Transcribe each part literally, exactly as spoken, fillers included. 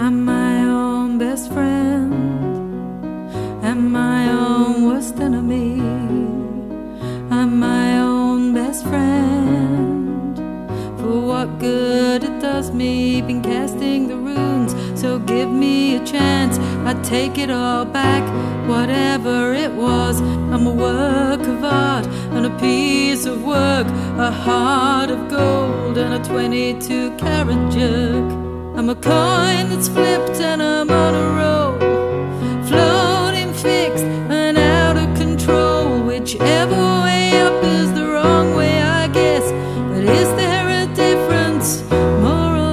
I'm my own best friend and my own worst enemy. I'm my own best friend. For what good it does me, been casting the runes, so give me a chance, I'd take it all back. Whatever it was, I'm a work of art and a piece of work, a heart of gold and a twenty-two carat jerk. I'm a coin that's flipped and I'm on a roll, floating fixed and out of control. Whichever way up is the wrong way, I guess. But is there a difference, more or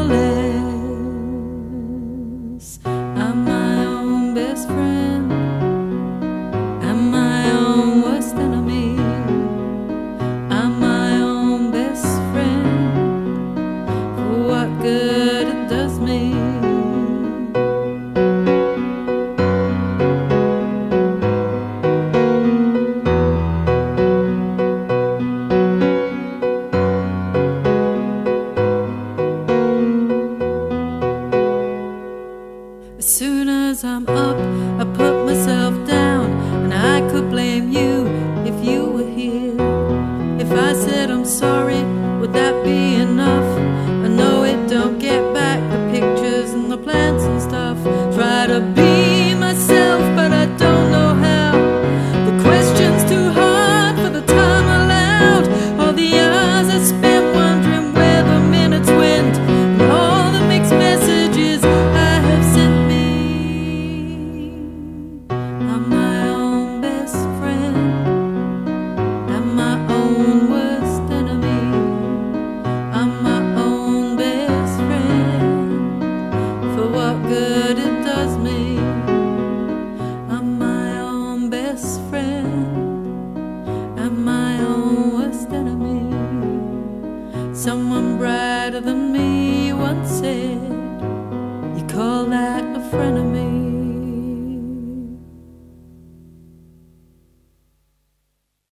less? I'm my own best friend, I'm my own worst enemy. I'm my own best friend. For what good it does me. As soon as I'm up